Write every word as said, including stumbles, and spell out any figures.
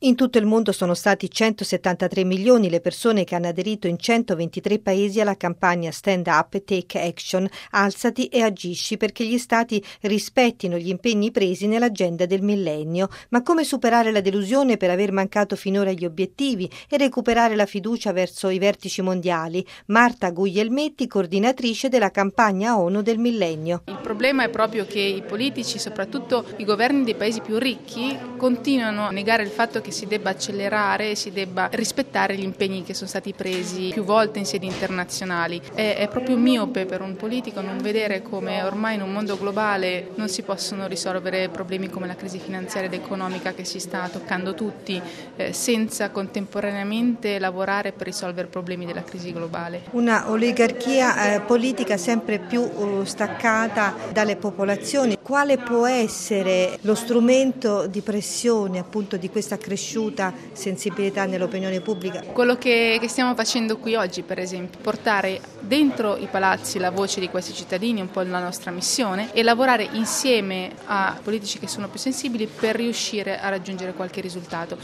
In tutto il mondo sono stati centosettantatré milioni le persone che hanno aderito in centoventitré paesi alla campagna Stand Up, Take Action, alzati e agisci perché gli stati rispettino gli impegni presi nell'agenda del millennio. Ma come superare la delusione per aver mancato finora gli obiettivi e recuperare la fiducia verso i vertici mondiali? Marta Guglielmetti, coordinatrice della campagna ONU del millennio. Il problema è proprio che i politici, soprattutto i governi dei paesi più ricchi, continuano a negare il fatto che si debba accelerare e si debba rispettare gli impegni che sono stati presi più volte in sedi internazionali. È, è proprio miope per un politico non vedere come ormai in un mondo globale non si possono risolvere problemi come la crisi finanziaria ed economica che si sta toccando tutti, eh, senza contemporaneamente lavorare per risolvere i problemi della crisi globale. Una oligarchia eh, politica sempre più uh, staccata dalle popolazioni. Quale può essere lo strumento di pressione appunto di questa cresciuta sensibilità nell'opinione pubblica? Quello che, che stiamo facendo qui oggi, per esempio, portare dentro i palazzi la voce di questi cittadini, un po' la nostra missione, e lavorare insieme a politici che sono più sensibili per riuscire a raggiungere qualche risultato.